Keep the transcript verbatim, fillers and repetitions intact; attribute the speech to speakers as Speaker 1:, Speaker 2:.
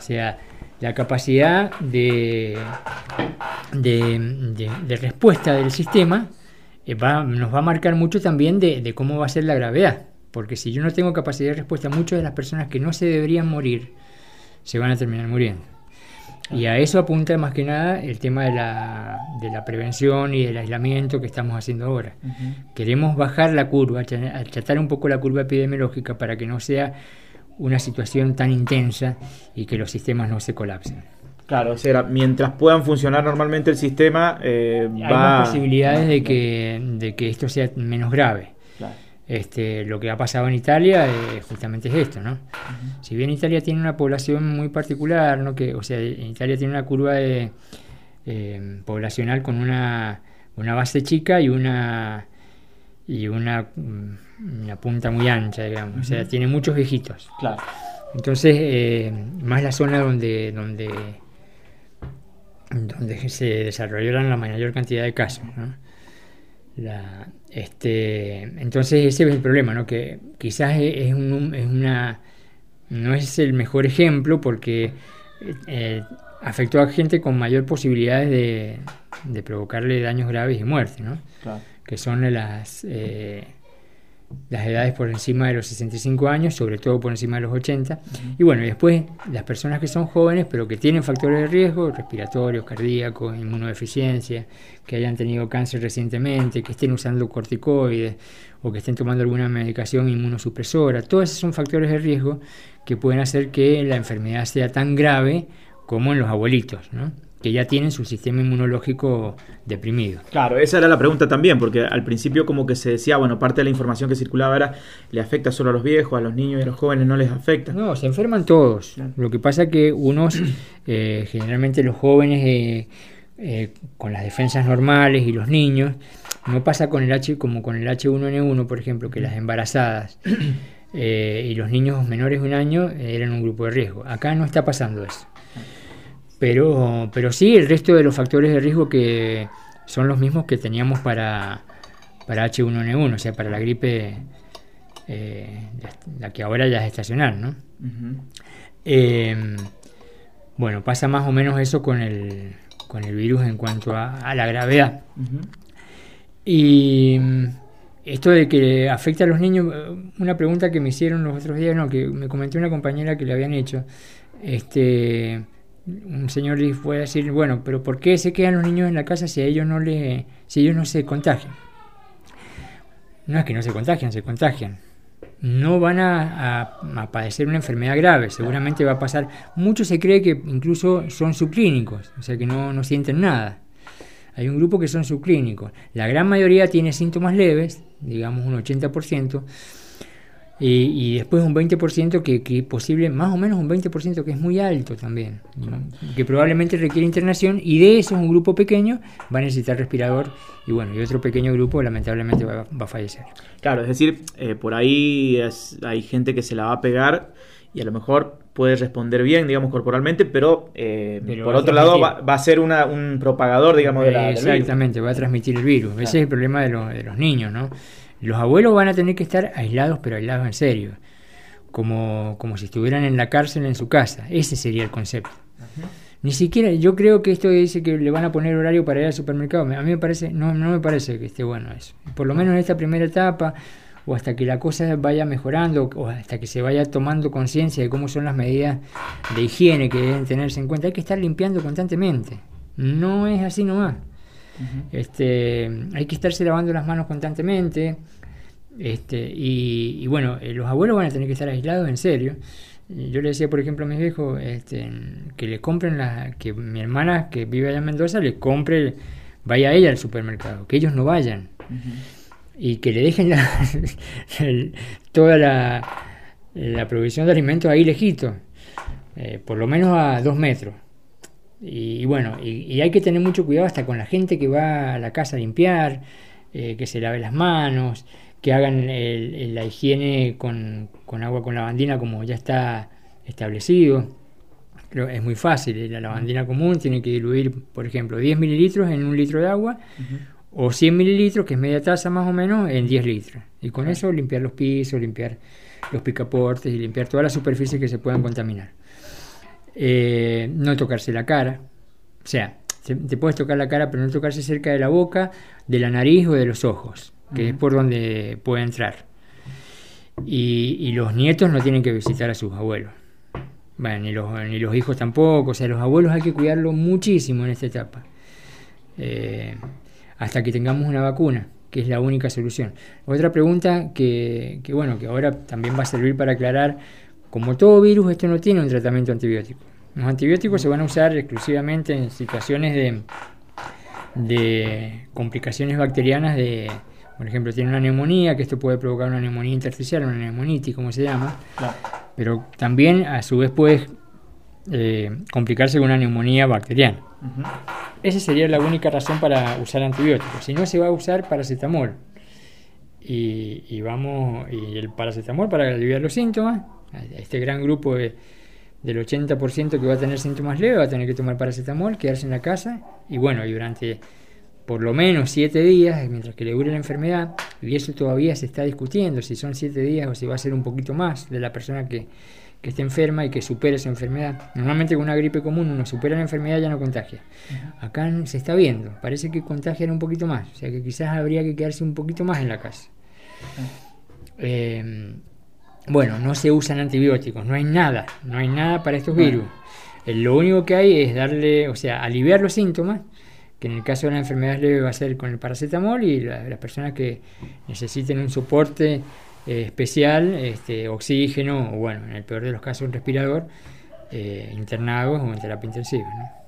Speaker 1: sea, la capacidad de, de, de, de respuesta del sistema eh, va, nos va a marcar mucho también de, de cómo va a ser la gravedad. Porque si yo no tengo capacidad de respuesta, muchas de las personas que no se deberían morir se van a terminar muriendo. Y a eso apunta más que nada el tema de la, de la prevención y del aislamiento que estamos haciendo ahora. Uh-huh. Queremos bajar la curva, achatar un poco la curva epidemiológica para que no sea una situación tan intensa y que los sistemas no se colapsen.
Speaker 2: Claro, o sea, mientras puedan funcionar normalmente el sistema, eh,
Speaker 1: hay
Speaker 2: va...
Speaker 1: más posibilidades de que, de que esto sea menos grave.
Speaker 2: Claro.
Speaker 1: Este, lo que ha pasado en Italia eh, justamente es esto, ¿no? Uh-huh. Si bien Italia tiene una población muy particular, ¿no? Que, o sea, en Italia tiene una curva de, eh, poblacional con una, una base chica y una y una, una punta muy ancha, digamos. Uh-huh. O sea, tiene muchos viejitos.
Speaker 2: Claro.
Speaker 1: Entonces, eh, más la zona donde donde donde se desarrollaron la mayor cantidad de casos, ¿no? La, este, entonces ese es el problema, ¿no? Que quizás es, un, es una no es el mejor ejemplo porque eh, afectó a gente con mayor posibilidades de, de provocarle daños graves y muerte, ¿no?
Speaker 2: Claro.
Speaker 1: Que son las eh, las edades por encima de los sesenta y cinco años, sobre todo por encima de los ochenta. Uh-huh. Y bueno, y después las personas que son jóvenes pero que tienen factores de riesgo, respiratorios, cardíacos, inmunodeficiencia, que hayan tenido cáncer recientemente, que estén usando corticoides o que estén tomando alguna medicación inmunosupresora. Todos esos son factores de riesgo que pueden hacer que la enfermedad sea tan grave como en los abuelitos, ¿no? Que ya tienen su sistema inmunológico deprimido.
Speaker 2: Claro, esa era la pregunta también, porque al principio como que se decía, bueno, parte de la información que circulaba era, le afecta solo a los viejos, a los niños y a los jóvenes no les afecta.
Speaker 1: No, se enferman todos. Claro. Lo que pasa es que unos, eh, generalmente los jóvenes eh, eh, con las defensas normales y los niños, no pasa con el H como con el H uno N uno, por ejemplo, que las embarazadas eh, y los niños menores de un año eh, eran un grupo de riesgo. Acá no está pasando eso. Pero, pero sí, el resto de los factores de riesgo que son los mismos que teníamos para, para H uno N uno, o sea, para la gripe, eh, la que ahora ya es estacional, ¿no? Uh-huh. Eh, bueno, pasa más o menos eso con el, con el virus en cuanto a, a la gravedad. Uh-huh. Y esto de que afecta a los niños, una pregunta que me hicieron los otros días, no, que me comentó una compañera que le habían hecho, este... un señor fue a decir, bueno, pero ¿por qué se quedan los niños en la casa si a ellos no le, si ellos no se contagian? No es que no se contagian, se contagian. No van a, a, a padecer una enfermedad grave, seguramente va a pasar. Mucho se cree que incluso son subclínicos, o sea que no, no sienten nada. Hay un grupo que son subclínicos. La gran mayoría tiene síntomas leves, digamos un ochenta por ciento. Y, y después un veinte por ciento que, que posible, más o menos un veinte por ciento que es muy alto también, ¿no? Que probablemente requiere internación, y de eso un grupo pequeño va a necesitar respirador, y bueno, y otro pequeño grupo lamentablemente va, va a fallecer.
Speaker 2: Claro, es decir, eh, por ahí es, hay gente que se la va a pegar y a lo mejor puede responder bien, digamos, corporalmente, pero, eh, pero por otro lado va, va a ser una, un propagador, digamos, de la,
Speaker 1: exactamente, va a transmitir el virus. Claro. Ese es el problema de, lo, de los niños, ¿no? Los abuelos van a tener que estar aislados, pero aislados en serio, como, como si estuvieran en la cárcel en su casa. Ese sería el concepto. Uh-huh. Ni siquiera, yo creo que esto dice que le van a poner horario para ir al supermercado. A mí me parece, no, no me parece que esté bueno eso. Por lo menos en esta primera etapa, o hasta que la cosa vaya mejorando, o hasta que se vaya tomando conciencia de cómo son las medidas de higiene que deben tenerse en cuenta. Hay que estar limpiando constantemente. No es así nomás. Uh-huh. Este, hay que estarse lavando las manos constantemente, este, y, y bueno, eh, los abuelos van a tener que estar aislados en serio. Yo le decía, por ejemplo, a mis viejos este, que le compren la, que mi hermana que vive allá en Mendoza le compre, vaya ella al supermercado, que ellos no vayan. Uh-huh. Y que le dejen la, el, toda la, la provisión de alimentos ahí lejito, eh, por lo menos a dos metros. Y, y bueno, y, y hay que tener mucho cuidado hasta con la gente que va a la casa a limpiar, eh, que se lave las manos, que hagan el, el, la higiene con, con agua con lavandina como ya está establecido. Pero es muy fácil, la lavandina común tiene que diluir, por ejemplo, diez mililitros en un litro de agua, uh-huh. o cien mililitros, que es media taza más o menos, en diez litros. Y con eso limpiar los pisos, limpiar los picaportes y limpiar todas las superficies que se puedan contaminar. Eh, no tocarse la cara, o sea, te, te puedes tocar la cara, pero no tocarse cerca de la boca, de la nariz o de los ojos, que uh-huh. es por donde puede entrar. Y, y los nietos no tienen que visitar a sus abuelos. Bueno, ni los, ni los hijos tampoco. O sea, los abuelos hay que cuidarlos muchísimo en esta etapa. Eh, hasta que tengamos una vacuna, que es la única solución. Otra pregunta que, que, bueno, que ahora también va a servir para aclarar, como todo virus, esto no tiene un tratamiento antibiótico. Los antibióticos se van a usar exclusivamente en situaciones de, de complicaciones bacterianas de... Por ejemplo, tiene una neumonía, que esto puede provocar una neumonía intersticial, una neumonitis, como se llama. Claro. Pero también, a su vez, puede eh, complicarse con una neumonía bacteriana. Uh-huh. Esa sería la única razón para usar antibióticos. Si no, se va a usar paracetamol. Y, y, vamos, y el paracetamol para aliviar los síntomas. Este gran grupo de, del ochenta por ciento que va a tener síntomas leves va a tener que tomar paracetamol, quedarse en la casa. Y bueno, y durante... por lo menos siete días, mientras que le dure la enfermedad, y eso todavía se está discutiendo, si son siete días o si va a ser un poquito más de la persona que, que esté enferma y que supere esa enfermedad. Normalmente con una gripe común uno supera la enfermedad y ya no contagia. Uh-huh. Acá se está viendo, parece que contagian un poquito más, o sea que quizás habría que quedarse un poquito más en la casa. Uh-huh. Eh, bueno, no se usan antibióticos, no hay nada, no hay nada para estos virus. Uh-huh. Eh, lo único que hay es darle, o sea, aliviar los síntomas, que en el caso de la enfermedad leve va a ser con el paracetamol, y la, las personas que necesiten un soporte eh, especial, este, oxígeno, o bueno, en el peor de los casos un respirador, eh, internados o en terapia intensiva, ¿no?